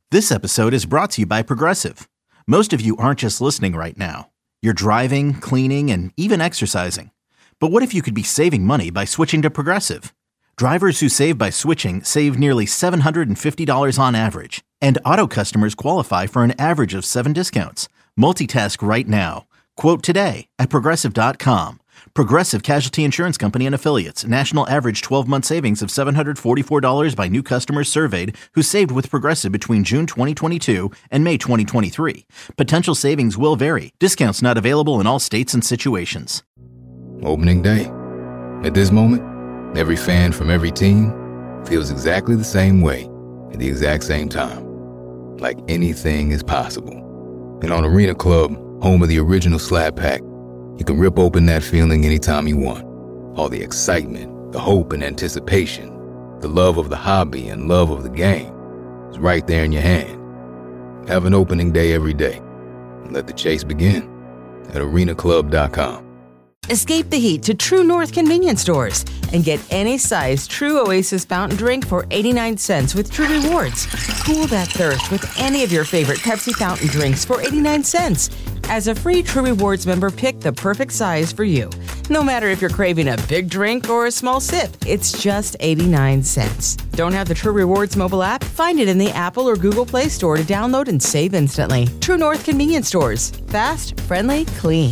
This episode is brought to you by Progressive. Most of you aren't just listening right now. You're driving, cleaning, and even exercising. But what if you could be saving money by switching to Progressive? Drivers who save by switching save nearly $750 on average. And auto customers qualify for an average of 7 discounts. Multitask right now. Quote today at Progressive.com. Progressive Casualty Insurance Company and Affiliates. National average 12-month savings of $744 by new customers surveyed who saved with Progressive between June 2022 and May 2023. Potential savings will vary. Discounts not available in all states and situations. Opening day. At this moment, every fan from every team feels exactly the same way at the exact same time. Like anything is possible. And on Arena Club, home of the original Slab Pack, you can rip open that feeling anytime you want. All the excitement, the hope and anticipation, the love of the hobby and love of the game is right there in your hand. Have an opening day every day and let the chase begin at arenaclub.com. Escape the heat to True North convenience stores and get any size True Oasis fountain drink for 89 cents with True Rewards. Cool that thirst with any of your favorite Pepsi fountain drinks for 89 cents. As a free True Rewards member, pick the perfect size for you. No matter if you're craving a big drink or a small sip, it's just 89 cents. Don't have the True Rewards mobile app? Find it in the Apple or Google Play Store to download and save instantly. True North convenience stores. Fast, friendly, clean.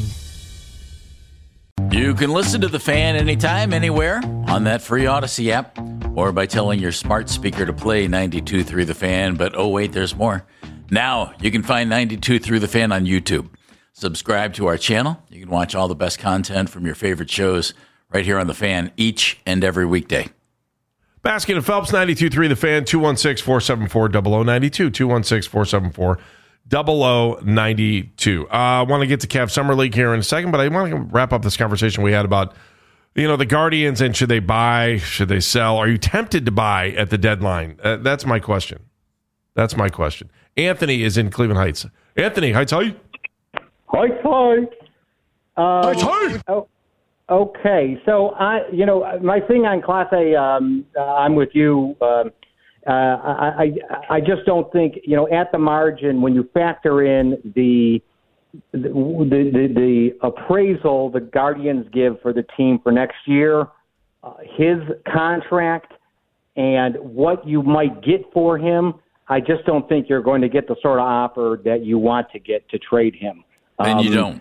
You can listen to The Fan anytime, anywhere on that free Odyssey app or by telling your smart speaker to play 92.3 The Fan. But oh wait, there's more. Now you can find 92.3 The Fan on YouTube. Subscribe to our channel. You can watch all the best content from your favorite shows right here on The Fan each and every weekday. Baskin and Phelps, 92.3 The Fan, 216-474-0092, 216-474-0092. I want to get to Cavs Summer League here in a second, but I want to wrap up this conversation we had about, the Guardians and should they buy, should they sell? Are you tempted to buy at the deadline? That's my question. Anthony is in Cleveland Heights. Anthony, Heights, how are you? Hi. Oh, okay, so my thing on Class A, I'm with you. I just don't think at the margin when you factor in the appraisal the Guardians give for the team for next year, his contract, and what you might get for him. I just don't think you're going to get the sort of offer that you want to get to trade him. Then you don't.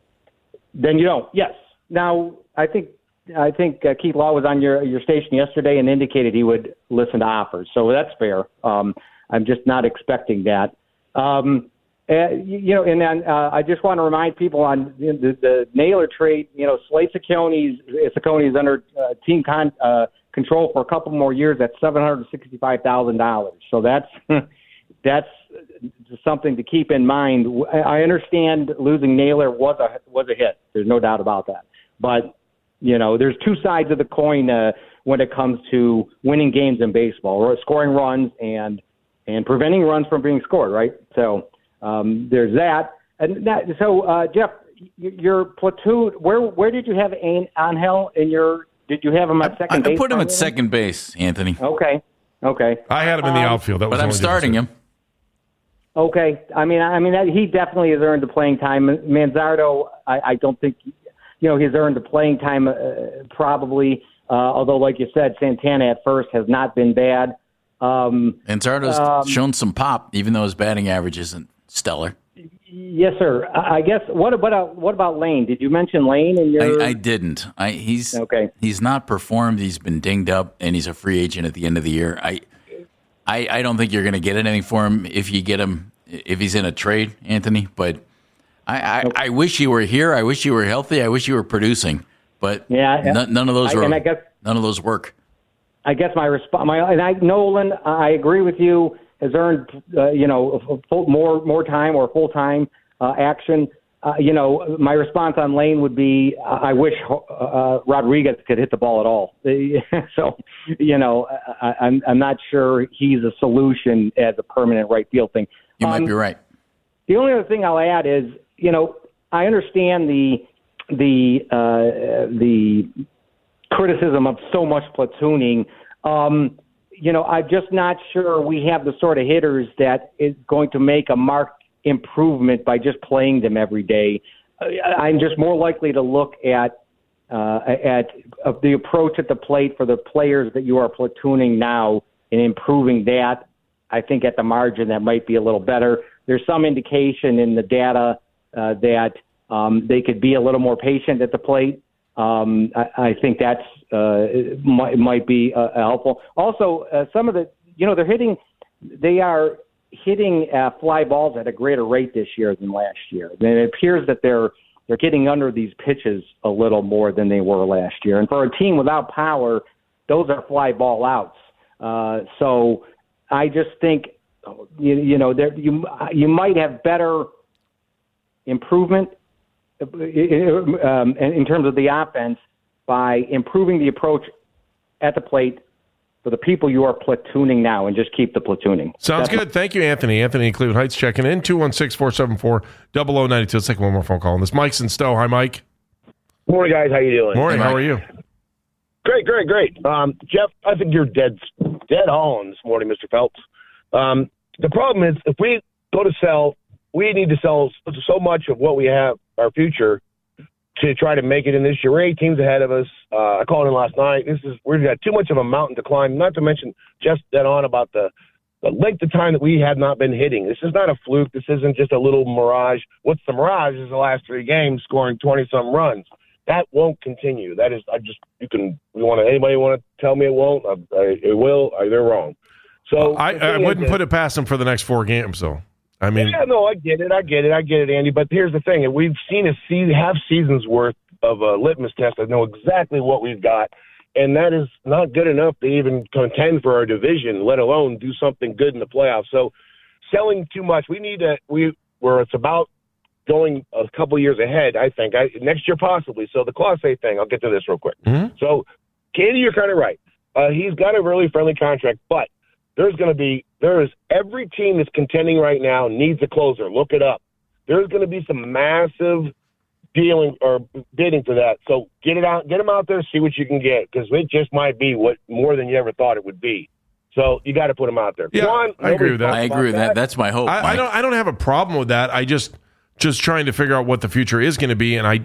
Yes. Now, I think Keith Law was on your station yesterday and indicated he would listen to offers. So that's fair. I'm just not expecting that. And then I just want to remind people on the Naylor trade, Slade Ciccone is under team control for a couple more years at $765,000. So that's something to keep in mind. I understand losing Naylor was a hit. There's no doubt about that. But there's two sides of the coin when it comes to winning games in baseball, or scoring runs and preventing runs from being scored. Right. So there's that. And so Jeff, your platoon. Where did you have Angel in your? Did you have him at second base? I put him at second base, Anthony. Okay. I had him in the outfield. But I'm starting him. Okay. I mean, he definitely has earned the playing time. Manzardo, I don't think, he's earned the playing time probably. Although, like you said, Santana at first has not been bad. Manzardo's shown some pop, even though his batting average isn't stellar. Yes, sir. I guess. What about Lane? Did you mention Lane in your? I didn't. He's okay. He's not performed. He's been dinged up, and he's a free agent at the end of the year. I don't think you're going to get anything for him if you get him if he's in a trade, Anthony. But I wish he were here. I wish he were healthy. I wish he were producing. But none of those none of those work. I guess my response. Nolan, I agree with you. Has earned more time or full time action. My response on Lane would be, I wish Rodriguez could hit the ball at all. So, I'm not sure he's a solution as a permanent right field thing. You might be right. The only other thing I'll add is, I understand the criticism of so much platooning. I'm just not sure we have the sort of hitters that is going to make a marked improvement by just playing them every day. I'm just more likely to look at the approach at the plate for the players that you are platooning now and improving that. I think at the margin that might be a little better. There's some indication in the data that they could be a little more patient at the plate. I think that's might be helpful. Also, some of they are hitting fly balls at a greater rate this year than last year. And it appears that they're getting under these pitches a little more than they were last year. And for a team without power, those are fly ball outs. So I just think, you might have better improvement in terms of the offense by improving the approach at the plate for the people you are platooning now, and just keep the platooning. Sounds good. Thank you, Anthony. Anthony in Cleveland Heights checking in, 216-474-0092. Let's take one more phone call on this. Mike's in Stowe. Hi, Mike. Morning, guys. How you doing? Morning. How are you? Great. Jeff, I think you're dead on this morning, Mr. Phelps. The problem is, if we go to sell, we need to sell so much of what we have, our future, to try to make it in this year. We're 8 teams ahead of us. I called in last night. We've got too much of a mountain to climb, not to mention just dead on about the length of time that we have not been hitting. This is not a fluke. This isn't just a little mirage. What's the mirage is the last 3 games scoring 20-some runs. That won't continue. That is, anybody want to tell me it won't? It will. They're wrong. So I wouldn't put it past them for the next 4 games, though. I mean, yeah, no, I get it, Andy. But here's the thing: we've seen half season's worth of a litmus test. I know exactly what we've got, and that is not good enough to even contend for our division, let alone do something good in the playoffs. So, selling too much, where it's about going a couple years ahead. I think next year possibly. So the Clase thing, I'll get to this real quick. Mm-hmm. So, Katie, you're kind of right. He's got a really friendly contract, but there is every team that's contending right now needs a closer. Look it up. There's going to be some massive dealing or bidding for that. So get them out there, see what you can get, because it just might be more than you ever thought it would be. So you got to put them out there. Yeah, I agree with that. I agree with that. That's my hope. I don't have a problem with that. I just trying to figure out what the future is going to be. And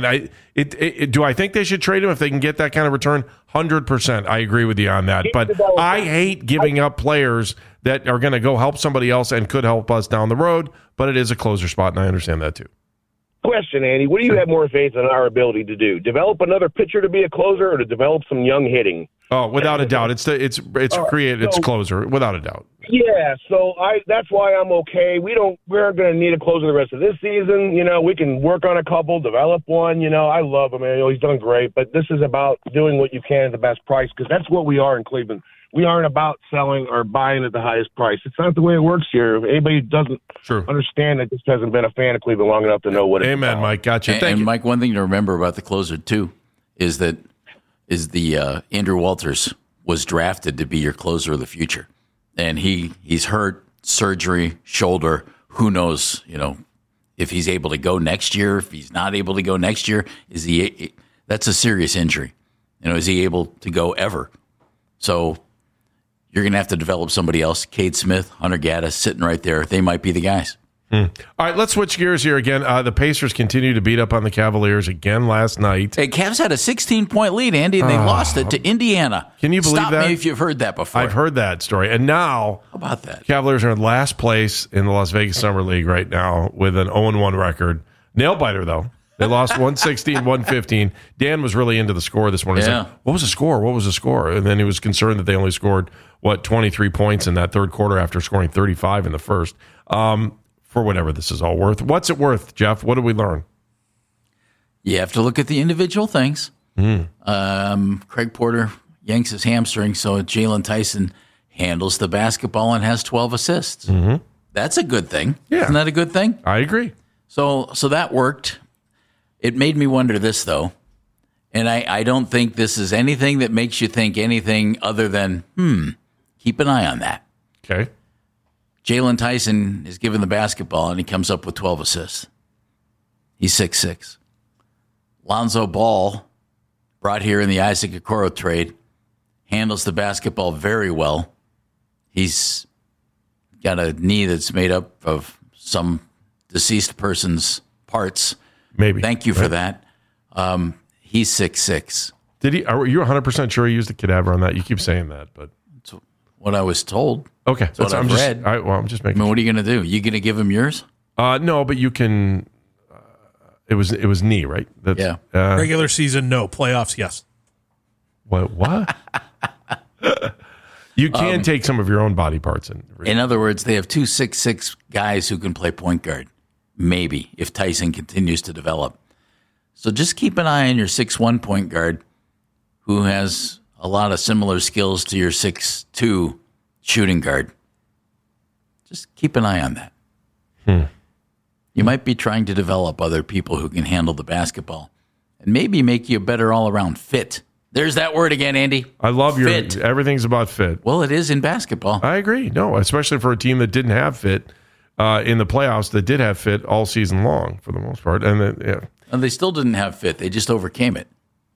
do I think they should trade him if they can get that kind of return? 100%. I agree with you on that. But I hate giving up players that are going to go help somebody else and could help us down the road. But it is a closer spot, and I understand that too. Question, Andy. What do you have more faith in our ability to do? Develop another pitcher to be a closer, or to develop some young hitting? Oh, without a doubt. It's closer, without a doubt. Yeah, so that's why I'm okay. We aren't going to need a closer the rest of this season. We can work on a couple, develop one. I love him. He's done great. But this is about doing what you can at the best price, because that's what we are in Cleveland. We aren't about selling or buying at the highest price. It's not the way it works here. If anybody doesn't understand, that just hasn't been a fan of Cleveland long enough to know what it's about. Amen, Mike. Gotcha. Thank you. Mike, one thing to remember about the closer, too, is the Andrew Walters was drafted to be your closer of the future. And he's hurt, surgery, shoulder. Who knows, if he's able to go next year, if he's not able to go next year, that's a serious injury. Is he able to go ever? So you're going to have to develop somebody else. Cade Smith, Hunter Gaddis sitting right there. They might be the guys. All right, let's switch gears here again. The Pacers continue to beat up on the Cavaliers again last night. Hey, Cavs had a 16-point lead, Andy, and they lost it to Indiana. Can you believe that? Stop me if you've heard that before. I've heard that story. And now, how about that? Cavaliers are in last place in the Las Vegas Summer League right now with an 0-1 record. Nail biter, though. They lost 116-115. Dan was really into the score this morning. He's like, what was the score? And then he was concerned that they only scored, 23 points in that third quarter after scoring 35 in the first. For whatever this is all worth. What's it worth, Jeff? What did we learn? You have to look at the individual things. Craig Porter yanks his hamstring, so Jalen Tyson handles the basketball and has 12 assists. Mm-hmm. That's a good thing. Yeah. Isn't that a good thing? I agree. So that worked. It made me wonder this, though, and I don't think this is anything that makes you think anything other than, keep an eye on that. Okay. Jalen Tyson is given the basketball, and he comes up with 12 assists. He's 6'6". Lonzo Ball, brought here in the Isaac Okoro trade, handles the basketball very well. He's got a knee that's made up of some deceased person's parts. Maybe. Thank you for that. He's 6'6". Did he? Are you 100% sure he used a cadaver on that? You keep saying that, but That's what I was told. okay. That's what I've read. I'm just I making. mean, what are you going to do? You going to give him yours? No, but you can. It was knee, right? That's, Yeah. Regular season, no. Playoffs, yes. What? You can take some of your own body parts in. In other words, they have 2 6'6" guys who can play point guard. Maybe, if Tyson continues to develop. So just keep an eye on your 6'1" point guard who has a lot of similar skills to your 6'2" shooting guard. Just keep an eye on that. You might be trying to develop other people who can handle the basketball and maybe make you a better all-around fit. There's that word again, Andy. I love your fit. Everything's about fit. Well, it is in basketball. I agree. No, especially for a team that didn't have fit in the playoffs, that did have fit all season long for the most part, and And they still didn't have fit. They just overcame it.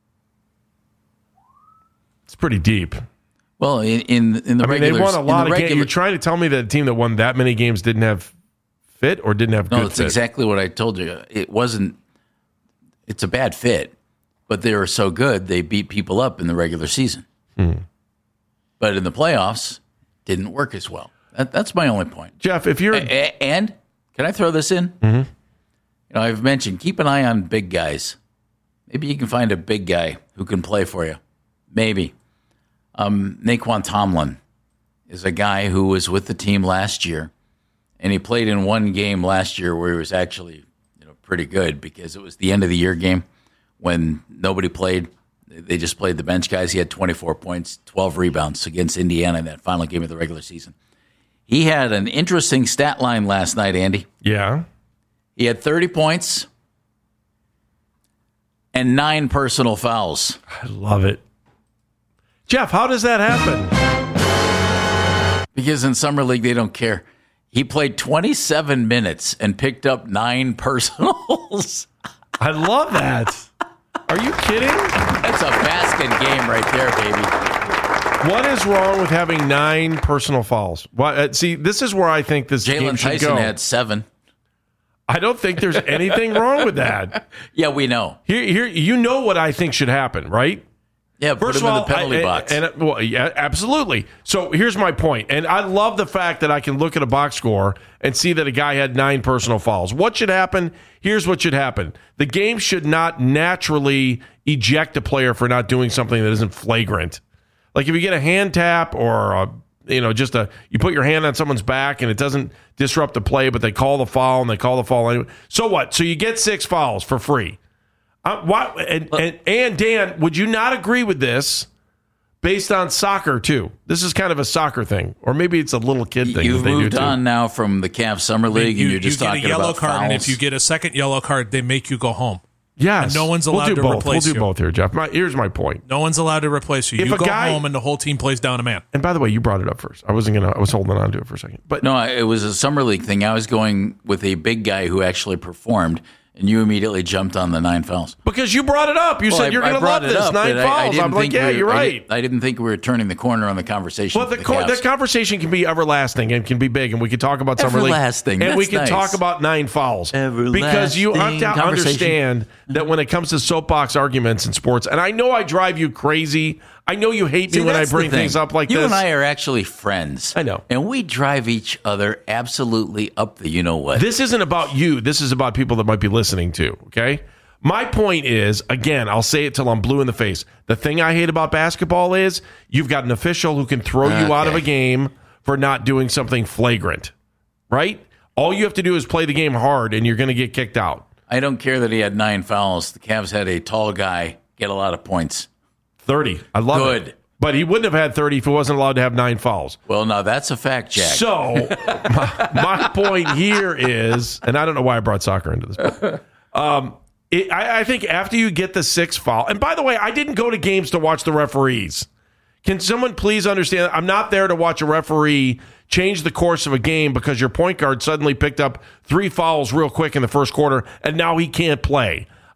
it's pretty deep. Well, in the I mean, regular, they won a lot of games. games. You're trying to tell me that a team that won that many games didn't have fit or didn't have No, good that's fit? exactly what I told you. It wasn't. It's a bad fit, but they were so good they beat people up in the regular season. But in the playoffs, didn't work as well. That's my only point. Jeff, if you're And can I throw this in? Mm-hmm. You know, I've mentioned keep an eye on big guys. Maybe you can find a big guy who can play for you. Maybe. Naquan Tomlin is a guy who was with the team last year, and he played in one game last year where he was actually pretty good because it was the end of the year game when nobody played. They just played the bench guys. He had 24 points, 12 rebounds against Indiana in that final game of the regular season. He had an interesting stat line last night, Andy. yeah, He had 30 points and 9 personal fouls. I love it. Jeff, how does that happen? Because in Summer League, they don't care. He played 27 minutes and picked up 9 personals. I love that. Are you kidding? That's a basket game right there, baby. What is wrong with having 9 personal fouls? See, this is where I think this game Jalen should Tyson go. had 7. I don't think there's anything wrong with that. Yeah, we know. Here, you know what I think should happen, right? Yeah, put First him of all, in the penalty box. Well, yeah, absolutely. So here's my point, and I love the fact that I can look at a box score and see that a guy had 9 personal fouls. What should happen? Here's what should happen: the game should not naturally eject a player for not doing something that isn't flagrant. Like if you get a hand tap or you put your hand on someone's back and it doesn't disrupt the play, but they call the foul and they call the foul anyway. So what? So you get 6 fouls for free. And Dan, would you not agree with this based on soccer too? This is kind of a soccer thing, or maybe it's a little kid thing. You've that they moved do on too. now from the Cavs Summer League, and you're just talking you get a yellow about card, fouls. and if you get a second yellow card, they make you go home. Yes, And no one's allowed we'll do to both. replace We'll do you. both here, Jeff. Here's my point. No one's allowed to replace you. If You a go guy- home, and the whole team plays down a man. And by the way, you brought it up first. I was holding on to it for a second, but No, it was a Summer League thing. I was going with a big guy who actually performed, and you immediately jumped on the 9 fouls. because you brought it up, you Well, said you're I going to brought love it this up, 9 but I fouls. didn't I'm like, think yeah, you're right. I didn't think we were turning the corner on the conversation. Well, for the Cavs. the conversation can be everlasting and can be big, and we can talk about Summer League. Everlasting. And we That's can nice. talk about 9 fouls. Because you have to Everlasting conversation. understand that when it comes to soapbox arguments in sports, and I know I drive you crazy. I know you hate me See, when I that's the bring thing. things up like you this. and I are actually friends. I know. And we drive each other absolutely up the you-know-what. This isn't about you. This is about people that might be listening to, okay? My point is, again, I'll say it till I'm blue in the face. The thing I hate about basketball is you've got an official who can throw you out of a game for not doing something flagrant, right? All you have to do is play the game hard, and you're going to get kicked out. I don't care that he had 9 fouls. The Cavs had a tall guy get a lot of points. 30. I love Good. it. But he wouldn't have had 30 if he wasn't allowed to have 9 fouls. Well, now that's a fact, Jack. So my point here is, and I don't know why I brought soccer into this, but I think after you get the 6th foul, and by the way, I didn't go to games to watch the referees. Can someone please understand? I'm not there to watch a referee change the course of a game because your point guard suddenly picked up 3 fouls real quick in the first quarter, and now he can't play.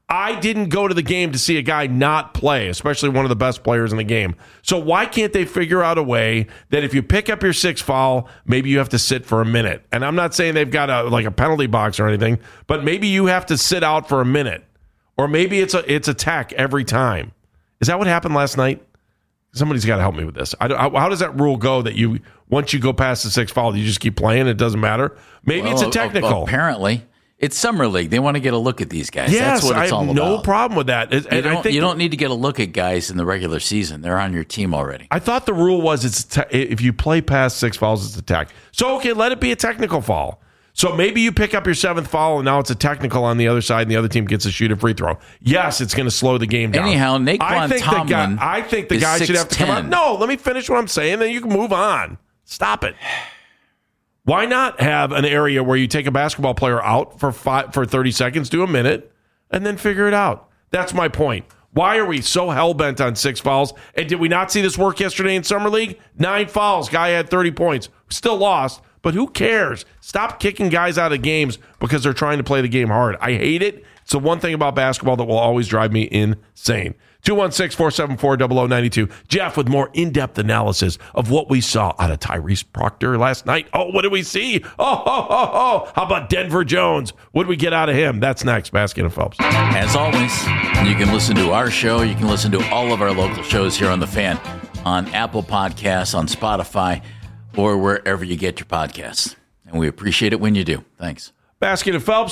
I didn't go to the game to see a guy not play, especially one of the best players in the game. So why can't they figure out a way that if you pick up your sixth foul, maybe you have to sit for a minute? And I'm not saying they've got a penalty box or anything, but maybe you have to sit out for a minute. Or maybe it's a tech every time. Is that what happened last night? Somebody's got to help me with this. How does that rule go that you once you go past the sixth foul, you just keep playing? It doesn't matter. Maybe it's a technical. Apparently, it's summer league. They want to get a look at these guys. Yes, that's what it's I have all no about. problem with that. You don't need to get a look at guys in the regular season. They're on your team already. I thought the rule was if you play past six fouls, it's a tech. So okay, let it be a technical foul. So maybe you pick up your seventh foul and now it's a technical on the other side and the other team gets to shoot a free throw. Yes, it's going to slow the game down. Anyhow, Naquan Tomlin I think the guy should have to come out. No, let me finish what I'm saying, then you can move on. Stop it. Why not have an area where you take a basketball player out for 30 seconds, do a minute, and then figure it out? That's my point. Why are we so hell-bent on six fouls? And did we not see this work yesterday in Summer League? 9 fouls. Guy had 30 points. Still lost. But who cares? Stop kicking guys out of games because they're trying to play the game hard. I hate it. It's the one thing about basketball that will always drive me insane. 216-474-0092. Jeff with more in-depth analysis of what we saw out of Tyrese Proctor last night. Oh, what did we see? Oh. How about Denver Jones? What did we get out of him? That's next. Baskin and Phelps. As always, you can listen to our show. You can listen to all of our local shows here on The Fan on Apple Podcasts, on Spotify, or wherever you get your podcasts. And we appreciate it when you do. Thanks. Baskin and Phelps,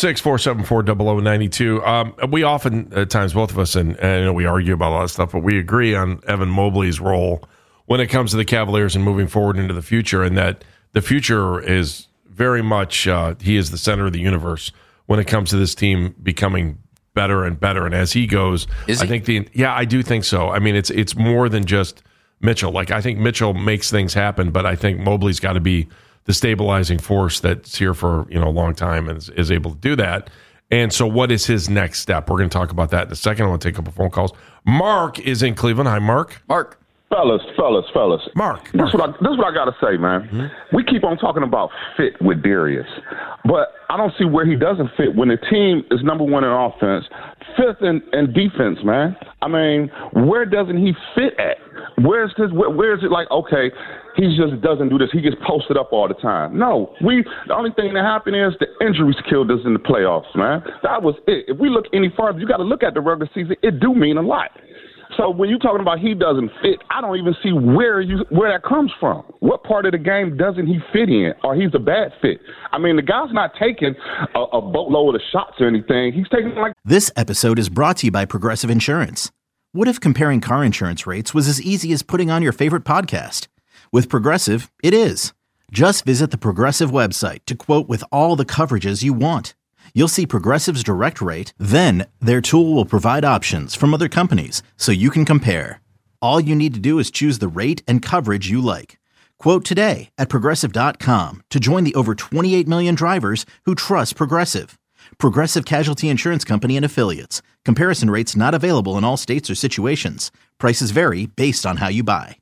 216-474-0092. We often, at times, both of us, and I know we argue about a lot of stuff, but we agree on Evan Mobley's role when it comes to the Cavaliers and moving forward into the future, and that the future is very much, he is the center of the universe when it comes to this team becoming better and better. And as he goes, I do think so. I mean, it's more than just Mitchell. Like, I think Mitchell makes things happen, but I think Mobley's got to be the stabilizing force that's here for a long time and is able to do that. And so what is his next step? We're going to talk about that in a second. I want to take a couple phone calls. Mark is in Cleveland. Hi, Mark. Mark. Fellas. Mark. This is what I got to say, man. Mm-hmm. We keep on talking about fit with Darius, but I don't see where he doesn't fit when the team is number one in offense, fifth in defense, man. I mean, where doesn't he fit at? Where is it like, okay, he just doesn't do this. He gets posted up all the time. No, the only thing that happened is the injuries killed us in the playoffs, man. That was it. If we look any farther, you got to look at the regular season. It do mean a lot. So when you're talking about he doesn't fit, I don't even see where that comes from. What part of the game doesn't he fit in, or he's a bad fit? I mean, the guy's not taking a boatload of shots or anything. He's taking This episode is brought to you by Progressive Insurance. What if comparing car insurance rates was as easy as putting on your favorite podcast? With Progressive, it is. Just visit the Progressive website to quote with all the coverages you want. You'll see Progressive's direct rate, then their tool will provide options from other companies so you can compare. All you need to do is choose the rate and coverage you like. Quote today at Progressive.com to join the over 28 million drivers who trust Progressive. Progressive Casualty Insurance Company and Affiliates. Comparison rates not available in all states or situations. Prices vary based on how you buy.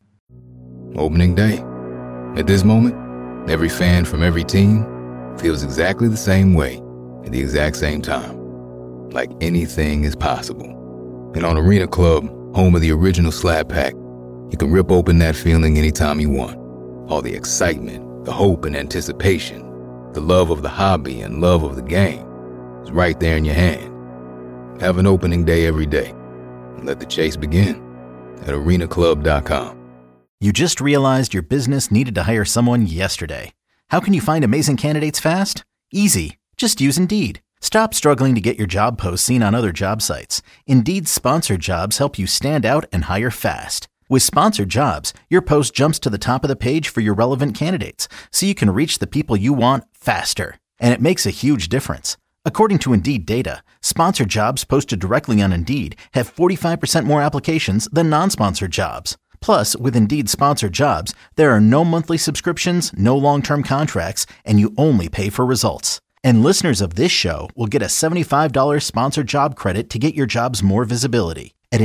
Opening day. At this moment, every fan from every team feels exactly the same way at the exact same time. Like anything is possible. And on Arena Club, home of the original Slab Pack, you can rip open that feeling anytime you want. All the excitement, the hope and anticipation, the love of the hobby and love of the game is right there in your hand. Have an opening day every day. And let the chase begin at arenaclub.com. You just realized your business needed to hire someone yesterday. How can you find amazing candidates fast? Easy. Just use Indeed. Stop struggling to get your job posts seen on other job sites. Indeed's sponsored jobs help you stand out and hire fast. With sponsored jobs, your post jumps to the top of the page for your relevant candidates, so you can reach the people you want faster. And it makes a huge difference. According to Indeed data, sponsored jobs posted directly on Indeed have 45% more applications than non-sponsored jobs. Plus, with Indeed sponsored jobs, there are no monthly subscriptions, no long-term contracts, and you only pay for results. And listeners of this show will get a $75 sponsored job credit to get your jobs more visibility at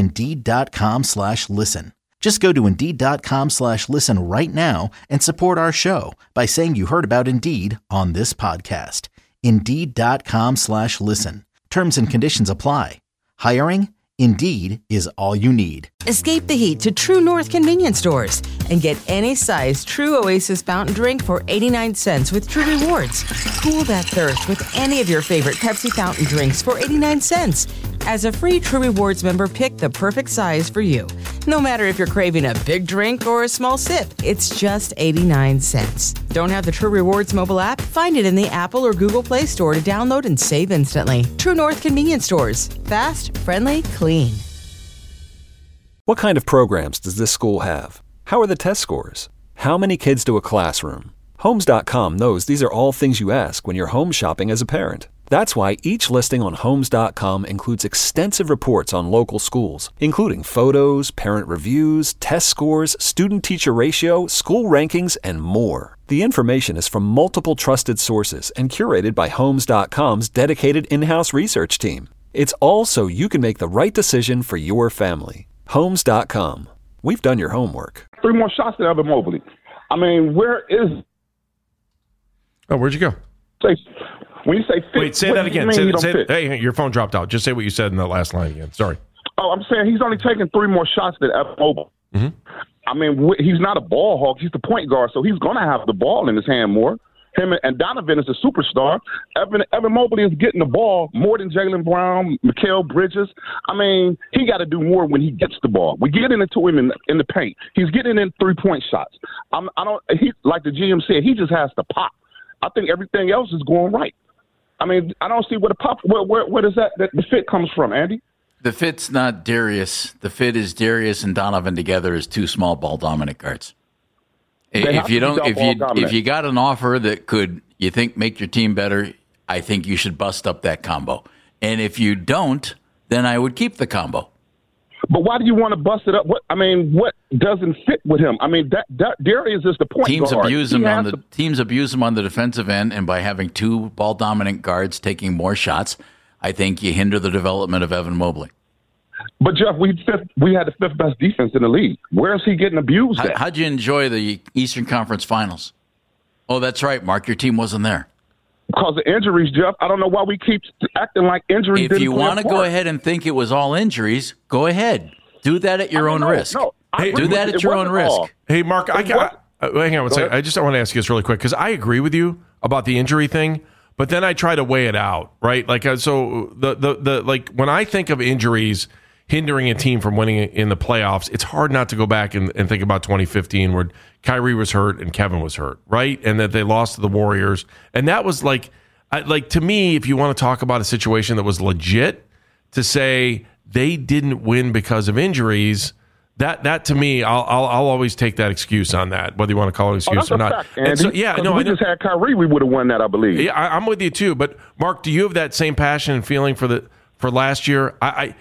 Indeed.com/listen. Just go to Indeed.com/listen right now and support our show by saying you heard about Indeed on this podcast. Indeed.com/listen. Terms and conditions apply. Hiring? Indeed is all you need. Escape the heat to True North convenience stores and get any size True Oasis fountain drink for 89 cents with True Rewards. Cool that thirst with any of your favorite Pepsi fountain drinks for 89 cents. As a free True Rewards member, pick the perfect size for you. No matter if you're craving a big drink or a small sip, it's just 89 cents. Don't have the True Rewards mobile app? Find it in the Apple or Google Play Store to download and save instantly. True North convenience stores. Fast, friendly, clean. What kind of programs does this school have? How are the test scores? How many kids to a classroom? Homes.com knows these are all things you ask when you're home shopping as a parent. That's why each listing on Homes.com includes extensive reports on local schools, including photos, parent reviews, test scores, student-teacher ratio, school rankings, and more. The information is from multiple trusted sources and curated by Homes.com's dedicated in-house research team. It's all so you can make the right decision for your family. Homes.com. We've done your homework. 3 more shots to Evan Mobley. I mean, where is... Oh, where'd you go? When you say fit... Wait, say that again. Hey, your phone dropped out. Just say what you said in the last line again. Sorry. Oh, I'm saying he's only taking 3 more shots than Evan Mobley. Mm-hmm. I mean, he's not a ball hawk. He's the point guard, so he's going to have the ball in his hand more. Him and Donovan is a superstar. Evan Mobley is getting the ball more than Jaylen Brown, Mikal Bridges. I mean, he got to do more when he gets the ball. We're getting into him in the paint. He's getting in 3-point shots. Like the GM said, he just has to pop. I think everything else is going right. I mean, I don't see where the pop. Where does that the fit comes from, Andy? The fit's not Darius. The fit is Darius and Donovan together as 2 small ball dominant guards. If you got an offer that could, you think, make your team better, I think you should bust up that combo. And if you don't, then I would keep the combo. But why do you want to bust it up? What doesn't fit with him? I mean, Darius is the point Teams guard. Teams abuse him on the defensive end, and by having 2 ball dominant guards taking more shots, I think you hinder the development of Evan Mobley. But, Jeff, we had the 5th best defense in the league. Where is he getting abused at? How'd you enjoy the Eastern Conference Finals? Oh, that's right, Mark. Your team wasn't there. Because of injuries, Jeff. I don't know why we keep acting like injuries. If you want to go ahead and think it was all injuries, go ahead. Do that at your own risk. Do that at your own risk. Hey, Mark, hang on one second. I just want to ask you this really quick because I agree with you about the injury thing, but then I try to weigh it out, right? Like, so like when I think of injuries hindering a team from winning in the playoffs, it's hard not to go back and think about 2015 where Kyrie was hurt and Kevin was hurt, right? And that they lost to the Warriors. And that was like to me, if you want to talk about a situation that was legit, to say they didn't win because of injuries, that to me, I'll always take that excuse on that, whether you want to call it an excuse or not. Fact, Andy. We just had Kyrie, we would have won that, I believe. Yeah, I'm with you too. But Mark, do you have that same passion and feeling for last year?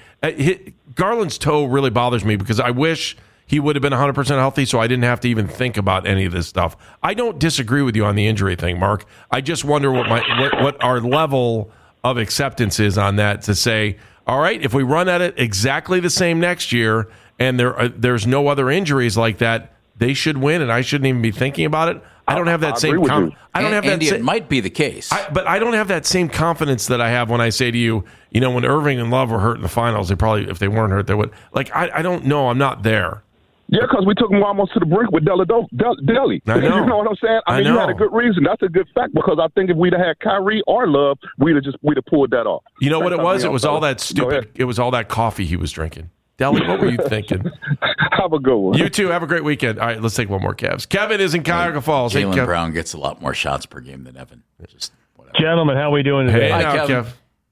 Garland's toe really bothers me because I wish he would have been 100% healthy so I didn't have to even think about any of this stuff. I don't disagree with you on the injury thing, Mark. I just wonder what our level of acceptance is on that to say, all right, if we run at it exactly the same next year and there's no other injuries like that, they should win and I shouldn't even be thinking about it. I don't have that same. Andy, it might be the case, but I don't have that same confidence that I have when I say to you, when Irving and Love were hurt in the finals, they probably, if they weren't hurt, they would. Like, I don't know. I'm not there. Yeah, because we took them almost to the brink with Deli. I know. You know what I'm saying? I mean, you had a good reason. That's a good fact because I think if we'd have had Kyrie or Love, we'd have pulled that off. You know what it was? It was all that stupid. It was all that coffee he was drinking. Deli, what were you thinking? Have a good one. You too. Have a great weekend. All right, let's take one more, Cavs. Kevin is in Cuyahoga Falls. Jaylen Brown gets a lot more shots per game than Evan. Just whatever. Gentlemen, how are we doing today? Hey, Kev.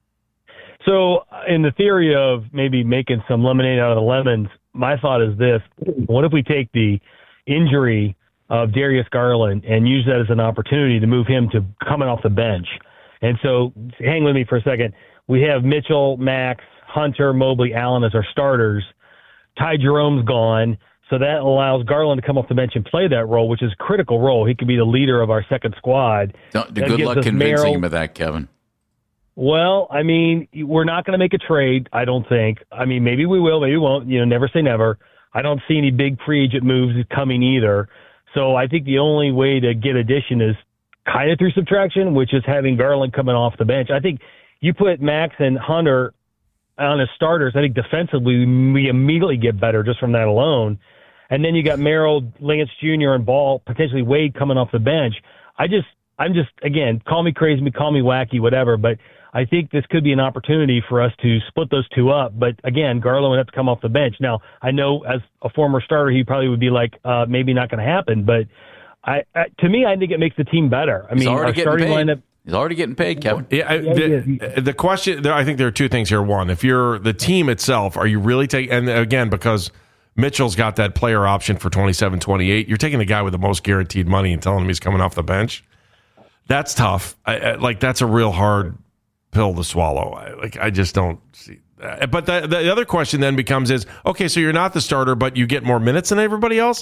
So, in the theory of maybe making some lemonade out of the lemons, my thought is this. What if we take the injury of Darius Garland and use that as an opportunity to move him to coming off the bench? And so, hang with me for a second. We have Mitchell, Max, Hunter, Mobley, Allen as our starters. Ty Jerome's gone, so that allows Garland to come off the bench and play that role, which is a critical role. He could be the leader of our second squad. Good luck convincing him of that, Kevin. Well, I mean, we're not going to make a trade, I don't think. I mean, maybe we will, maybe we won't. Never say never. I don't see any big free agent moves coming either. So I think the only way to get addition is kind of through subtraction, which is having Garland coming off the bench. I think you put Max and Hunter on as starters, I think defensively we immediately get better just from that alone. And then you got Merrill, Lance Jr., and Ball, potentially Wade coming off the bench. I'm just, again, call me crazy, call me wacky, whatever, but I think this could be an opportunity for us to split those two up. But again, Garland would have to come off the bench. Now, I know as a former starter, he probably would be like, maybe not going to happen. But to me, I think it makes the team better. I mean, our starting lineup. He's already getting paid, Kevin. The question, I think there are two things here. One, if you're the team itself, are you really taking, and again, because Mitchell's got that player option for 27-28, you're taking the guy with the most guaranteed money and telling him he's coming off the bench. That's tough. That's a real hard pill to swallow. I just don't see that. But the other question then becomes is, okay, so you're not the starter, but you get more minutes than everybody else?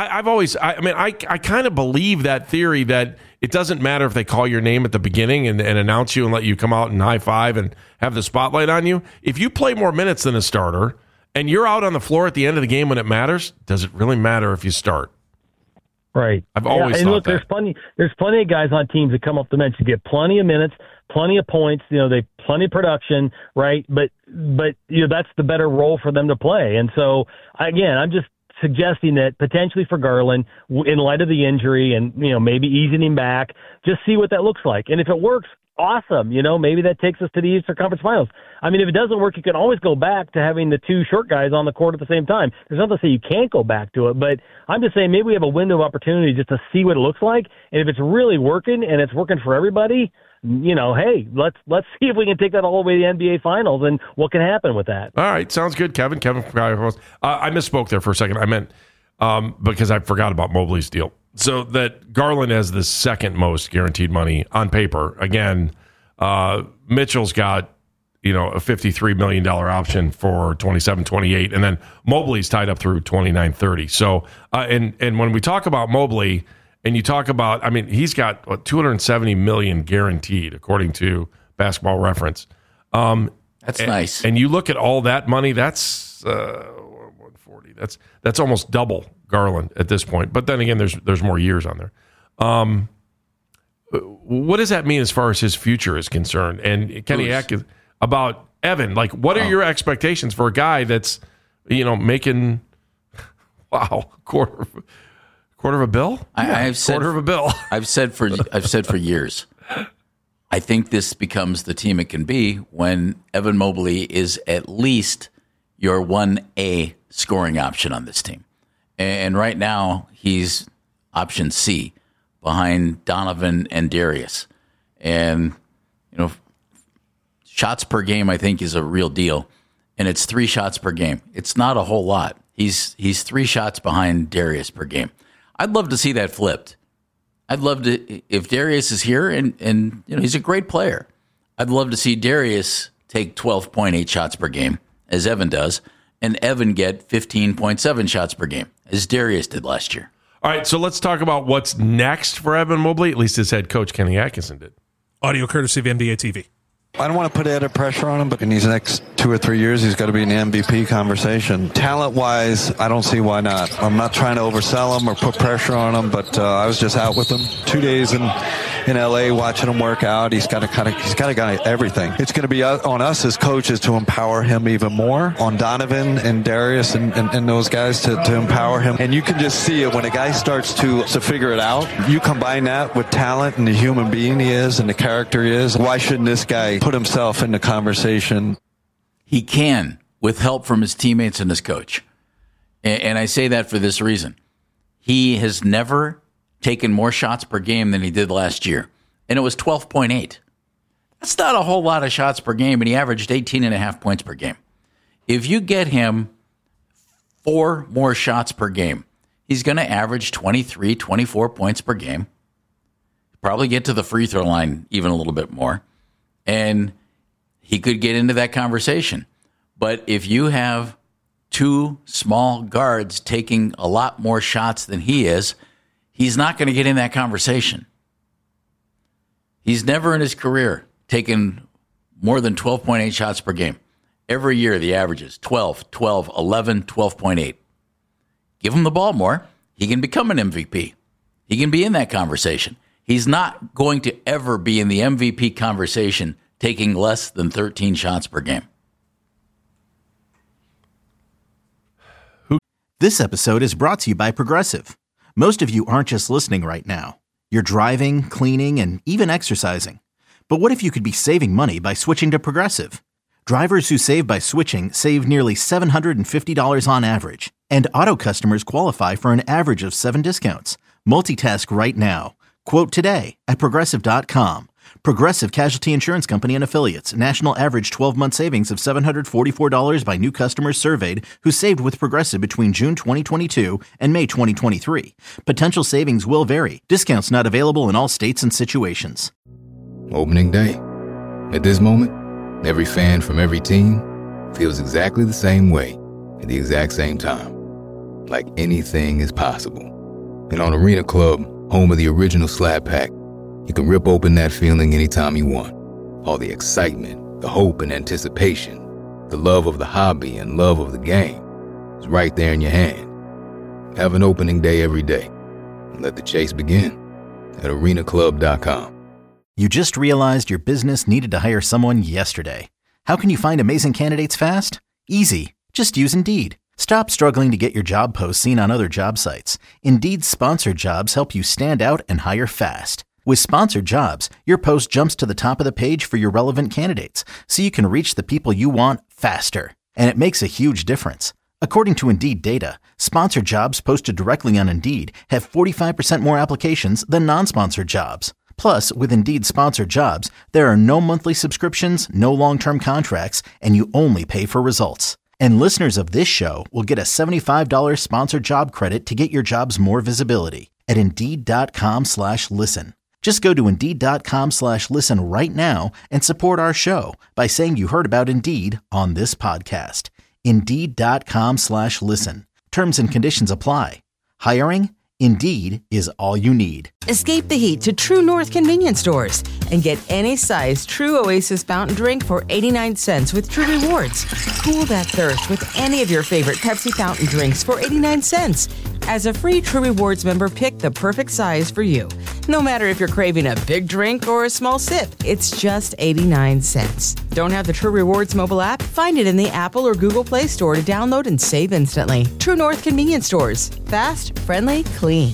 I kind of believe that theory that it doesn't matter if they call your name at the beginning and announce you and let you come out and high five and have the spotlight on you. If you play more minutes than a starter and you're out on the floor at the end of the game when it matters, does it really matter if you start? Right. I've always thought look, that. There's plenty of guys on teams that come off the bench to get plenty of minutes, plenty of points, they plenty of production, right? But that's the better role for them to play. And so again, I'm just suggesting that potentially for Garland, in light of the injury and maybe easing him back, just see what that looks like. And if it works, awesome. Maybe that takes us to the Eastern Conference Finals. I mean, if it doesn't work, you can always go back to having the two short guys on the court at the same time. There's nothing to say you can't go back to it, but I'm just saying maybe we have a window of opportunity just to see what it looks like. And if it's really working and it's working for everybody, hey, let's see if we can take that all the way to the NBA Finals and what can happen with that. All right, sounds good, Kevin. Kevin from Chicago. I misspoke there for a second. I meant because I forgot about Mobley's deal. So that Garland has the second most guaranteed money on paper. Again, Mitchell's got a $53 million option for 27-28, and then Mobley's tied up through 29-30. So and when we talk about Mobley, and you talk about, he's got $270 million guaranteed according to Basketball Reference. That's nice. And you look at all that money, that's 140. That's almost double Garland at this point. But then again, there's more years on there. What does that mean as far as his future is concerned? And Kenny Atkins, about Evan, what are your expectations for a guy that's making quarter of a bill? I've said quarter of a bill. I've said for years. I think this becomes the team it can be when Evan Mobley is at least your 1A scoring option on this team. And right now he's option C behind Donovan and Darius. And shots per game I think is a real deal. And it's 3 shots per game. It's not a whole lot. He's 3 shots behind Darius per game. I'd love to see that flipped. I'd love to, if Darius is here and he's a great player, I'd love to see Darius take 12.8 shots per game, as Evan does, and Evan get 15.7 shots per game, as Darius did last year. All right, so let's talk about what's next for Evan Mobley, at least his head coach, Kenny Atkinson, did. Audio courtesy of NBA TV. I don't want to put added pressure on him, but in these next 2 or 3 years, he's got to be in the MVP conversation. Talent-wise, I don't see why not. I'm not trying to oversell him or put pressure on him, but I was just out with him 2 days in LA watching him work out. He's got everything. It's going to be on us as coaches to empower him even more, on Donovan and Darius and those guys to empower him. And you can just see it when a guy starts to figure it out. You combine that with talent and the human being he is and the character he is. Why shouldn't this guy put himself in the conversation? He can, with help from his teammates and his coach. And I say that for this reason. He has never taken more shots per game than he did last year, and it was 12.8. That's not a whole lot of shots per game, and he averaged 18.5 points per game. If you get him 4 more shots per game, he's going to average 23, 24 points per game, probably get to the free throw line even a little bit more, and he could get into that conversation. But if you have 2 small guards taking a lot more shots than he is, he's not going to get in that conversation. He's never in his career taken more than 12.8 shots per game. Every year, the average is 12, 12, 11, 12.8. Give him the ball more. He can become an MVP. He can be in that conversation. He's not going to ever be in the MVP conversation taking less than 13 shots per game. This episode is brought to you by Progressive. Most of you aren't just listening right now. You're driving, cleaning, and even exercising. But what if you could be saving money by switching to Progressive? Drivers who save by switching save nearly $750 on average. And auto customers qualify for an average of 7 discounts. Multitask right now. Quote today at Progressive.com. Progressive Casualty Insurance Company and Affiliates. National average 12-month savings of $744 by new customers surveyed who saved with Progressive between June 2022 and May 2023. Potential savings will vary. Discounts not available in all states and situations. Opening day. At this moment, every fan from every team feels exactly the same way at the exact same time. Like anything is possible. And on Arena Club, home of the original Slab Pack, you can rip open that feeling anytime you want. All the excitement, the hope and anticipation, the love of the hobby and love of the game is right there in your hand. Have an opening day every day. And let the chase begin at arenaclub.com. You just realized your business needed to hire someone yesterday. How can you find amazing candidates fast? Easy. Just use Indeed. Stop struggling to get your job posts seen on other job sites. Indeed's sponsored jobs help you stand out and hire fast. With sponsored jobs, your post jumps to the top of the page for your relevant candidates, so you can reach the people you want faster. And it makes a huge difference. According to Indeed data, sponsored jobs posted directly on Indeed have 45% more applications than non-sponsored jobs. Plus, with Indeed sponsored jobs, there are no monthly subscriptions, no long-term contracts, and you only pay for results. And listeners of this show will get a $75 sponsored job credit to get your jobs more visibility at Indeed.com/listen. Just go to Indeed.com/listen right now and support our show by saying you heard about Indeed on this podcast. Indeed.com/listen. Terms and conditions apply. Hiring? Indeed is all you need. Escape the heat to True North convenience stores and get any size True Oasis fountain drink for 89 cents with True Rewards. Cool that thirst with any of your favorite Pepsi fountain drinks for 89 cents. As a free True Rewards member, pick the perfect size for you. No matter if you're craving a big drink or a small sip, it's just 89 cents. Don't have the True Rewards mobile app? Find it in the Apple or Google Play Store to download and save instantly. True North convenience stores. Fast, friendly, clean.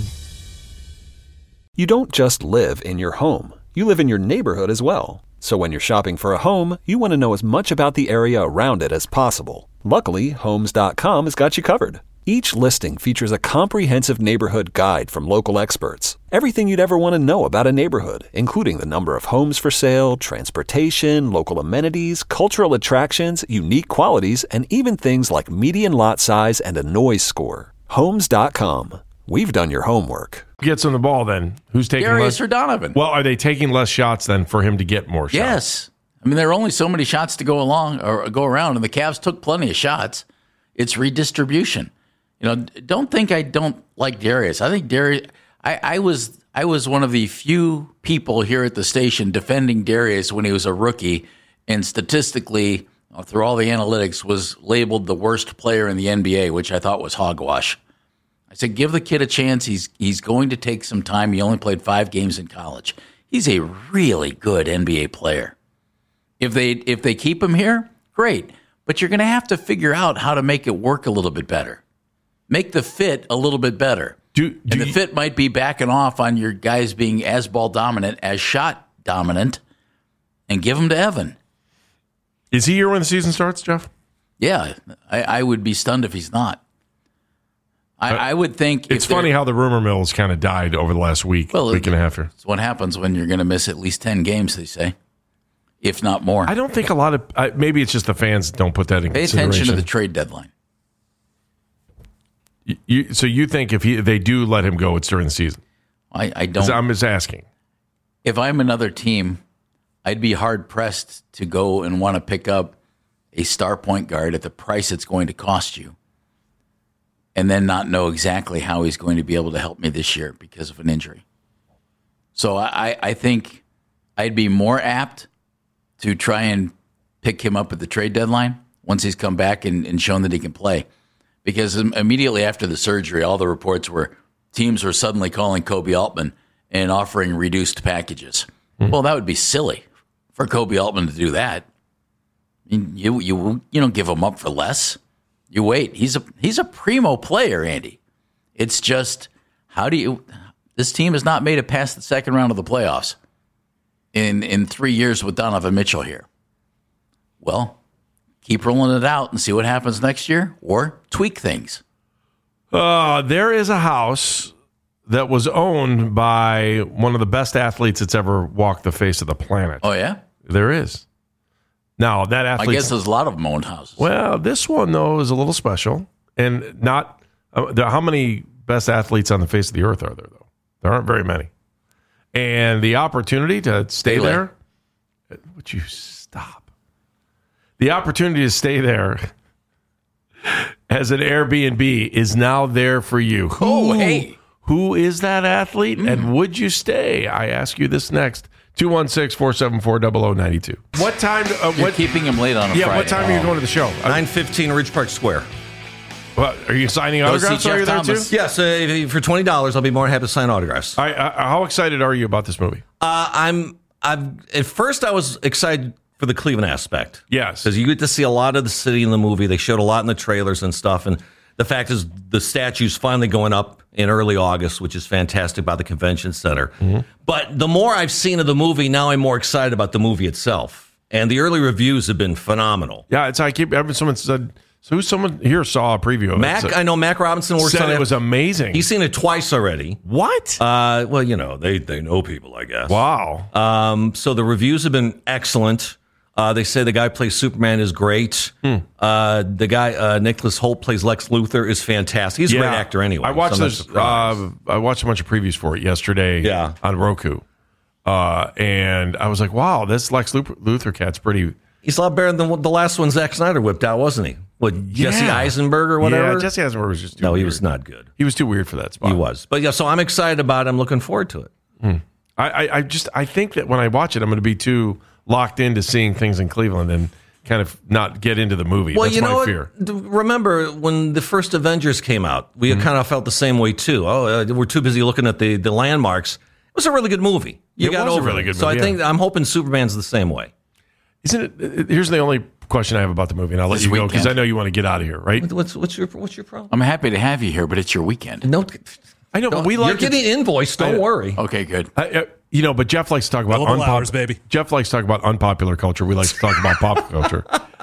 You don't just live in your home. You live in your neighborhood as well. So when you're shopping for a home, you want to know as much about the area around it as possible. Luckily, Homes.com has got you covered. Each listing features a comprehensive neighborhood guide from local experts. Everything you'd ever want to know about a neighborhood, including the number of homes for sale, transportation, local amenities, cultural attractions, unique qualities, and even things like median lot size and a noise score. Homes.com. We've done your homework. Who gets on the ball then? Who's taking Darius less? or Donovan? Well, are they taking less shots then for him to get more shots? Yes. I mean, there are only so many shots to go around, and the Cavs took plenty of shots. It's redistribution. You know, don't think I don't like Darius. I think Darius. I was one of the few people here at the station defending Darius when he was a rookie, and statistically, through all the analytics, was labeled the worst player in the NBA, which I thought was hogwash. I said, give the kid a chance. He's going to take some time. He only played 5 games in college. He's a really good NBA player. If they keep him here, great. But you're going to have to figure out how to make it work a little bit better. Make the fit a little bit better. And the fit might be backing off on your guys being as ball dominant, as shot dominant, and give them to Evan. Is he here when the season starts, Jeff? Yeah, I would be stunned if he's not. I would think it's funny how the rumor mill has kind of died over the last week and a half here. It's what happens when you're going to miss at least 10 games, they say, if not more. I don't think a lot of maybe it's just the fans don't put that in consideration. Pay attention to the trade deadline. So you think if they do let him go, it's during the season? I don't. I'm just asking. If I'm another team, I'd be hard pressed to go and want to pick up a star point guard at the price it's going to cost you, and then not know exactly how he's going to be able to help me this year because of an injury. So I think I'd be more apt to try and pick him up at the trade deadline once he's come back and shown that he can play. Because immediately after the surgery, all the reports were teams were suddenly calling Kobe Altman and offering reduced packages. Mm-hmm. Well, that would be silly for Kobe Altman to do that. You don't give him up for less. You wait. He's a primo player, Andy. It's just this team has not made it past the second round of the playoffs in 3 years with Donovan Mitchell here. Well, keep rolling it out and see what happens next year, or tweak things. There is a house that was owned by one of the best athletes that's ever walked the face of the planet. Oh, yeah? There is. Now, that athlete... I guess there's a lot of them owned houses. Well, this one, though, is a little special. And not... how many best athletes on the face of the earth are there, though? There aren't very many. And the opportunity to stay there... Would you stop? The opportunity to stay there as an Airbnb is now there for you. Who is that athlete, and would you stay? I ask you this next. 216-474-0092. What time? You're keeping him late on a Friday. What time are you going to the show? 9:15 Ridge Park Square. What, are you signing autographs? Are you there too? Yes, for $20, I'll be more than happy to sign autographs. How excited are you about this movie? I'm at first I was excited for the Cleveland aspect. Yes, because you get to see a lot of the city in the movie. They showed a lot in the trailers and stuff, and the fact is the statue's finally going up in early August, which is fantastic, by the convention center. Mm-hmm. But the more I've seen of the movie, now I'm more excited about the movie itself. And the early reviews have been phenomenal. Yeah, someone said, so someone here saw a preview of it. I know Mac Robinson works on it. It was amazing. He's seen it twice already. What? Well, they know people, I guess. Wow. So the reviews have been excellent. They say the guy who plays Superman is great. The guy, Nicholas Hoult, plays Lex Luthor, is fantastic. He's a great actor anyway. I watched I watched a bunch of previews for it yesterday on Roku. And I was like, wow, this Lex Luthor cat's pretty... He's a lot better than the last one Zack Snyder whipped out, wasn't he? Jesse Eisenberg or whatever? Yeah, Jesse Eisenberg was just too weird. He was not good. He was too weird for that spot. He was. But so I'm excited about it. I'm looking forward to it. I think that when I watch it, I'm going to be too locked into seeing things in Cleveland and kind of not get into the movie. Well, That's my fear. Remember when the first Avengers came out, we kind of felt the same way too. We're too busy looking at the landmarks. It was a really good movie. It was a really good movie. So I think I'm hoping Superman's the same way. Isn't it? Here's the only question I have about the movie, and I'll let you go because I know you want to get out of here, right? What's your problem? I'm happy to have you here, but it's your weekend. No, I know, but you're getting invoiced. Don't worry. Okay, good. But Jeff likes to talk about Jeff likes to talk about unpopular culture. We like to talk about pop culture.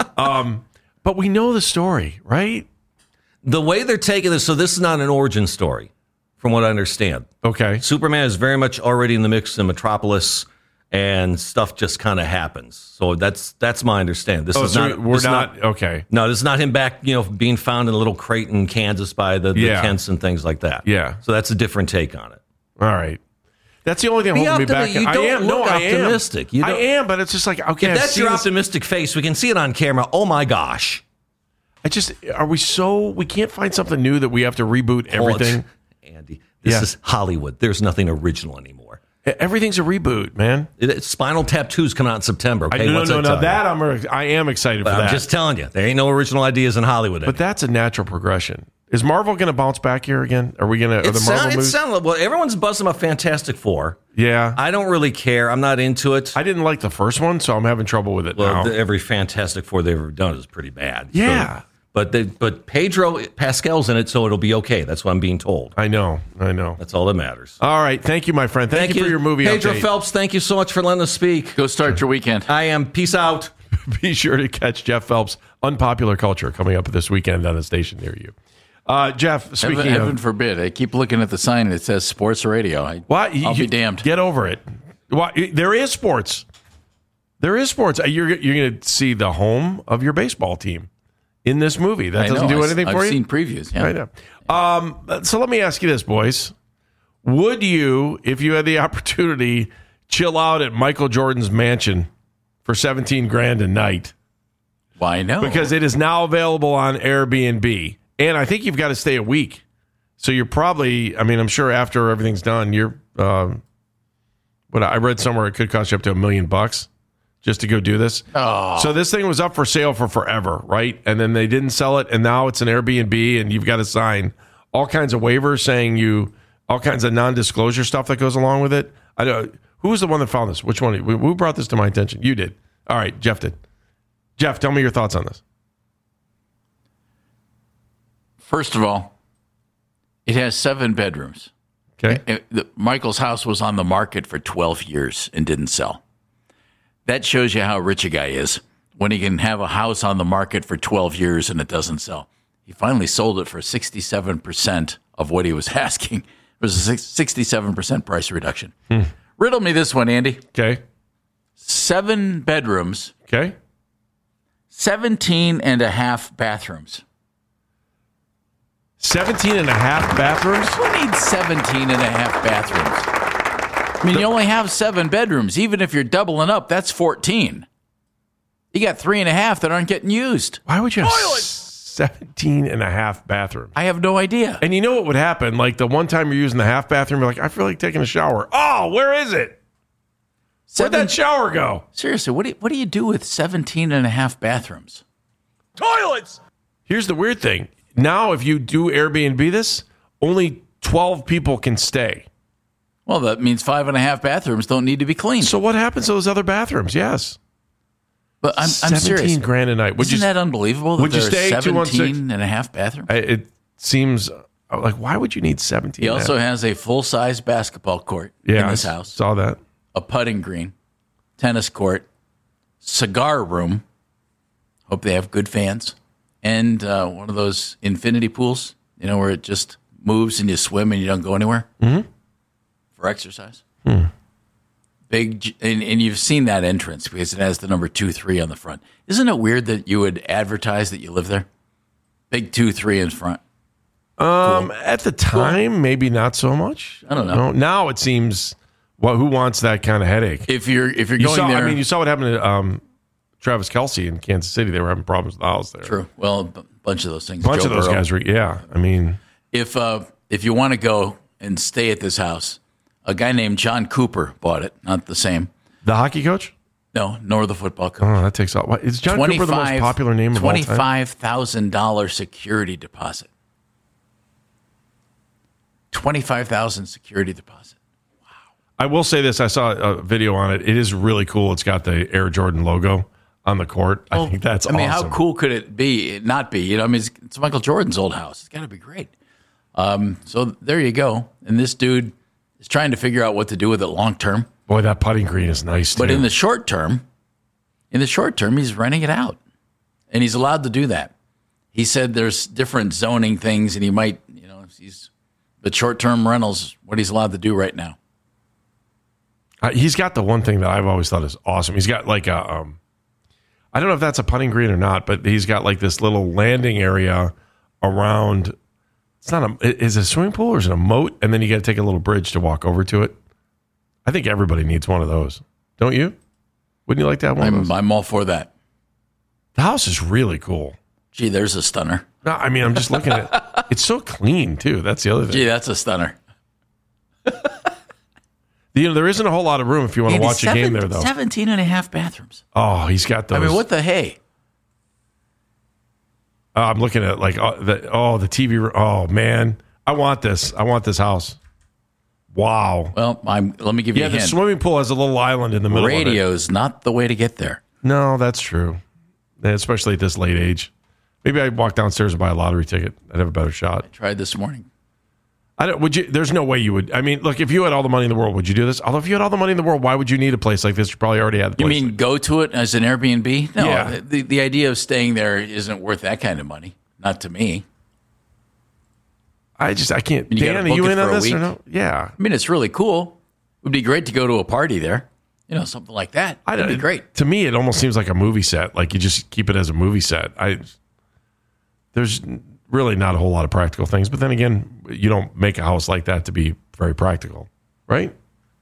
But we know the story, right? The way they're taking this, so this is not an origin story, from what I understand. Okay. Superman is very much already in the mix in Metropolis, and stuff just kind of happens. So that's my understanding. This is not okay. No, this is not him back, being found in a little crate in Kansas by the Kents and things like that. Yeah. So that's a different take on it. All right. That's the only thing holding me back. I am optimistic. I am, but it's just like, okay. If that's your optimistic face, we can see it on camera. Oh my gosh. We can't find something new that we have to reboot everything? Andy, this is Hollywood. There's nothing original anymore. Everything's a reboot, man. Spinal Tap 2's coming out in September. Okay? I am excited for that. I'm just telling you, there ain't no original ideas in Hollywood anymore. But that's a natural progression. Is Marvel going to bounce back here again? Are we going to? The Marvel movies? Well, everyone's buzzing about Fantastic Four. Yeah, I don't really care. I'm not into it. I didn't like the first one, so I'm having trouble with it now. Every Fantastic Four they've ever done is pretty bad. Yeah. So, but Pedro Pascal's in it, so it'll be okay. That's what I'm being told. I know. That's all that matters. All right. Thank you, my friend. Thank you for your movie Pedro update. Phelps, thank you so much for letting us speak. Go start your weekend. I am. Peace out. Be sure to catch Jeff Phelps' Unpopular Culture coming up this weekend on a station near you. Jeff, speaking Heaven forbid. I keep looking at the sign that says sports radio. I'll be damned. Get over it. There is sports. There is sports. You're going to see the home of your baseball team in this movie. That doesn't do anything for you? I've seen previews. Yeah. I know. So let me ask you this, boys. Would you, if you had the opportunity, chill out at Michael Jordan's mansion for $17,000 a night? Why no? Because it is now available on Airbnb. And I think you've got to stay a week. So you're probably, I'm sure after everything's done, you're, I read somewhere it could cost you up to $1 million just to go do this. Oh. So this thing was up for sale for forever, right? And then they didn't sell it, and now it's an Airbnb, and you've got to sign all kinds of waivers saying all kinds of non-disclosure stuff that goes along with it. Who was the one that found this? Which one? Who brought this to my attention? You did. All right, Jeff did. Jeff, tell me your thoughts on this. First of all, it has 7 bedrooms. Okay. Michael's house was on the market for 12 years and didn't sell. That shows you how rich a guy is when he can have a house on the market for 12 years and it doesn't sell. He finally sold it for 67% of what he was asking. It was a 67% price reduction. Riddle me this one, Andy. Okay. 7 bedrooms. Okay. 17 and a half bathrooms. 17 and a half bathrooms? Who needs 17 and a half bathrooms? I mean, you only have 7 bedrooms. Even if you're doubling up, that's 14. You got 3.5 that aren't getting used. Why would you have 17 and a half bathrooms? I have no idea. And you know what would happen? Like the one time you're using the half bathroom, you're like, I feel like taking a shower. Oh, where is it? Where'd that shower go? Seriously, what do you do with 17 and a half bathrooms? Toilets! Here's the weird thing. Now, if you do Airbnb this, only 12 people can stay. Well, that means 5.5 bathrooms don't need to be cleaned. So what happens to those other bathrooms? Yes. But I'm serious. 17 grand a night. Isn't that unbelievable? Would you stay 17 and a half bathrooms? It seems like, why would you need 17? He also has a full-size basketball court in this house. Saw that. A putting green, tennis court, cigar room. Hope they have good fans. And one of those infinity pools, where it just moves and you swim and you don't go anywhere for exercise. Big, and you've seen that entrance because it has the number 2-3 on the front. Isn't it weird that you would advertise that you live there? Big 2-3 in front. Cool. At the time, maybe not so much. I don't know. Now it seems, who wants that kind of headache? If you're going there, you saw what happened to Travis Kelce in Kansas City. They were having problems with the house there. True. Well, a bunch of those things. Bunch of those guys were. Yeah. I mean, if you want to go and stay at this house, a guy named John Cooper bought it. Not the same. The hockey coach? No, nor the football coach. Oh, that takes all. Is John Cooper the most popular name of all time? $25,000 security deposit. $25,000 security deposit. Wow. I will say this. I saw a video on it. It is really cool. It's got the Air Jordan logo on the court. I think that's awesome. How cool could it be? Not be? It's Michael Jordan's old house. It's got to be great. So there you go. And this dude is trying to figure out what to do with it long term. Boy, that putting green is nice, too. But in the short term, he's renting it out. And he's allowed to do that. He said there's different zoning things, and he might, but short-term rentals, what he's allowed to do right now. He's got the one thing that I've always thought is awesome. He's got like I don't know if that's a putting green or not, but he's got like this little landing area around. It's not is it a swimming pool or is it a moat? And then you got to take a little bridge to walk over to it. I think everybody needs one of those. Don't you? Wouldn't you like to have one of those? I'm all for that. The house is really cool. Gee, there's a stunner. No, I'm just looking at it. It's so clean, too. That's the other thing. Gee, that's a stunner. There isn't a whole lot of room if you want to watch a game there, though. 17 and a half bathrooms. Oh, he's got those. What the hey? I'm looking at the TV room. Oh, man. I want this. I want this house. Wow. Well, let me give you a hint. The swimming pool has a little island in the middle of it. Radio's not the way to get there. No, that's true. Especially at this late age. Maybe I'd walk downstairs and buy a lottery ticket. I'd have a better shot. I tried this morning. There's no way you would. I mean, look, if you had all the money in the world, would you do this? Although if you had all the money in the world, why would you need a place like this? You probably already had the place. You mean go to it as an Airbnb? No, yeah. The idea of staying there isn't worth that kind of money. Not to me. I can't. Dan, are you in on this or no? Yeah. I mean, it's really cool. It would be great to go to a party there. Something like that. That'd be great. To me, it almost seems like a movie set. Like you just keep it as a movie set. There's really not a whole lot of practical things. But then again, you don't make a house like that to be very practical, right?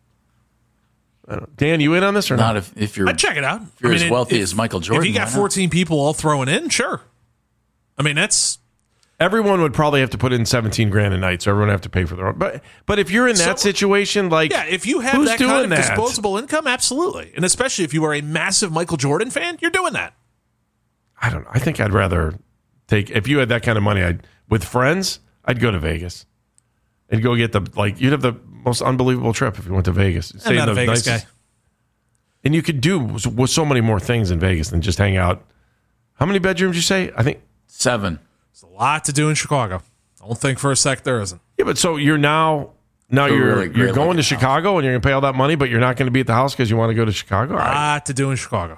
Dan, you in on this or not? Not if you're. I'd check it out. If you're as wealthy as Michael Jordan. If you got 14 people all throwing in, sure. I mean, that's. Everyone would probably have to put in 17 grand a night, so everyone would have to pay for their own. But if you're in that situation, if you have that kind of disposable income, absolutely, and especially if you are a massive Michael Jordan fan, you're doing that. I don't know. I think I'd rather if you had that kind of money, with friends, I'd go to Vegas. and go get you'd have the most unbelievable trip if you went to Vegas. I'm not a Vegas guy. And you could do with so many more things in Vegas than just hang out. How many bedrooms you say? I think 7. There's a lot to do in Chicago. Don't think for a sec there isn't. Yeah, but so you're now you're going to Chicago and you're going to pay all that money, but you're not going to be at the house because you want to go to Chicago? A lot to do in Chicago.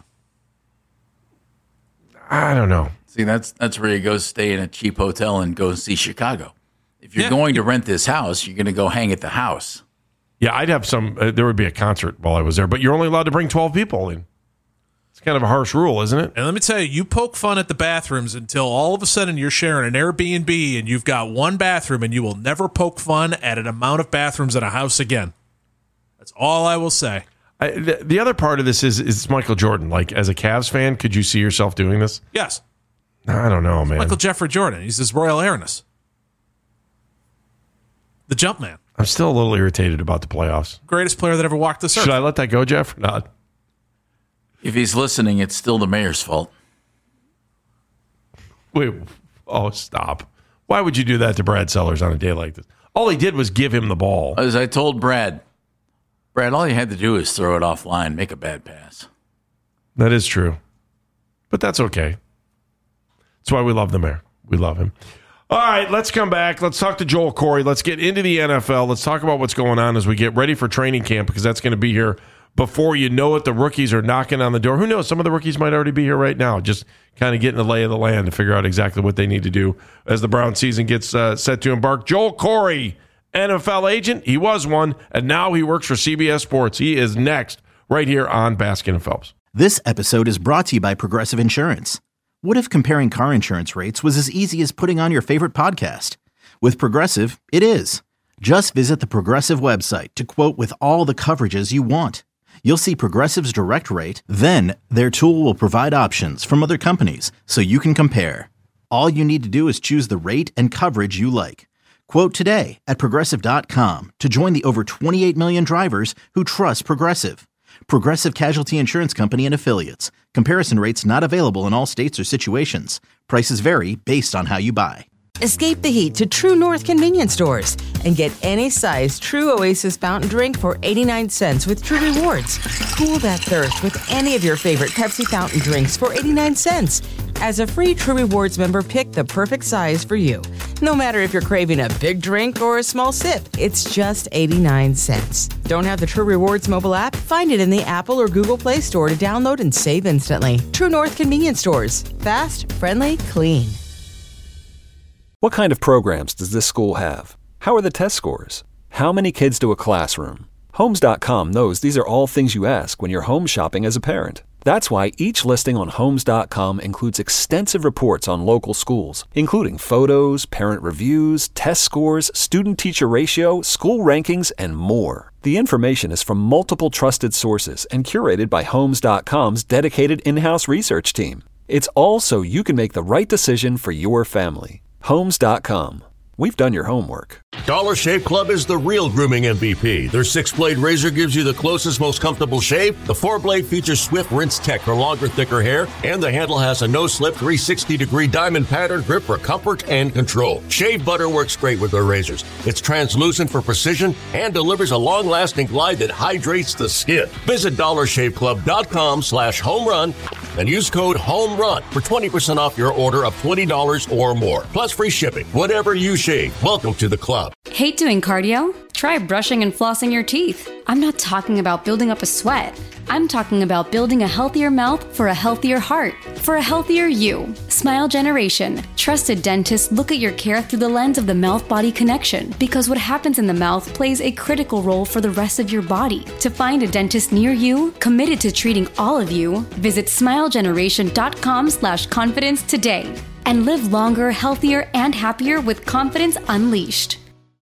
I don't know. See, that's where you go stay in a cheap hotel and go see Chicago. If you're going to rent this house, you're going to go hang at the house. Yeah, I'd have some. There would be a concert while I was there, but you're only allowed to bring 12 people in. It's kind of a harsh rule, isn't it? And let me tell you, you poke fun at the bathrooms until all of a sudden you're sharing an Airbnb and you've got one bathroom, and you will never poke fun at an amount of bathrooms in a house again. That's all I will say. The other part of this is Michael Jordan. Like, as a Cavs fan, could you see yourself doing this? Yes. I don't know, man. Michael Jeffrey Jordan. He's his Royal Airness. The jump man. I'm still a little irritated about the playoffs. Greatest player that ever walked this earth. Should I let that go, Jeff, or not? If he's listening, it's still the mayor's fault. Wait. Oh, stop. Why would you do that to Brad Sellers on a day like this? All he did was give him the ball. As I told Brad, all you had to do is throw it offline, make a bad pass. That is true. But that's okay. That's why we love the mayor. We love him. All right, let's come back. Let's talk to Joel Corey. Let's get into the NFL. Let's talk about what's going on as we get ready for training camp, because that's going to be here before you know it. The rookies are knocking on the door. Who knows? Some of the rookies might already be here right now, just kind of getting the lay of the land to figure out exactly what they need to do as the Brown season gets set to embark. Joel Corey, NFL agent. He was one, and now he works for CBS Sports. He is next right here on Baskin and Phelps. This episode is brought to you by Progressive Insurance. What if comparing car insurance rates was as easy as putting on your favorite podcast? With Progressive, it is. Just visit the Progressive website to quote with all the coverages you want. You'll see Progressive's direct rate, then their tool will provide options from other companies so you can compare. All you need to do is choose the rate and coverage you like. Quote today at Progressive.com to join the over 28 million drivers who trust Progressive. Progressive Casualty Insurance Company and Affiliates. Comparison rates not available in all states or situations. Prices vary based on how you buy. Escape the heat to True North convenience stores and get any size True Oasis fountain drink for 89 cents with True Rewards. Cool that thirst with any of your favorite Pepsi fountain drinks for 89 cents. As a free True Rewards member, pick the perfect size for you. No matter if you're craving a big drink or a small sip, it's just 89 cents. Don't have the True Rewards mobile app? Find it in the Apple or Google Play Store to download and save instantly. True North convenience stores. Fast, friendly, clean. What kind of programs does this school have? How are the test scores? How many kids do a classroom? Homes.com knows these are all things you ask when you're home shopping as a parent. That's why each listing on Homes.com includes extensive reports on local schools, including photos, parent reviews, test scores, student-teacher ratio, school rankings, and more. The information is from multiple trusted sources and curated by Homes.com's dedicated in-house research team. It's all so you can make the right decision for your family. Homes.com. We've done your homework. Dollar Shave Club is the real grooming MVP. Their 6-blade razor gives you the closest, most comfortable shave. The 4-blade features swift rinse tech for longer, thicker hair. And the handle has a no-slip 360-degree diamond pattern grip for comfort and control. Shave butter works great with their razors. It's translucent for precision and delivers a long-lasting glide that hydrates the skin. Visit DollarShaveClub.com/homerun and use code HOMERUN for 20% off your order of $20 or more. Plus free shipping. Whatever you shave, welcome to the club. Hate doing cardio? Try brushing and flossing your teeth. I'm not talking about building up a sweat. I'm talking about building a healthier mouth for a healthier heart, for a healthier you. Smile Generation. Trusted dentists look at your care through the lens of the mouth-body connection, because what happens in the mouth plays a critical role for the rest of your body. To find a dentist near you, committed to treating all of you, visit smilegeneration.com/confidence today. And live longer, healthier, and happier with confidence unleashed.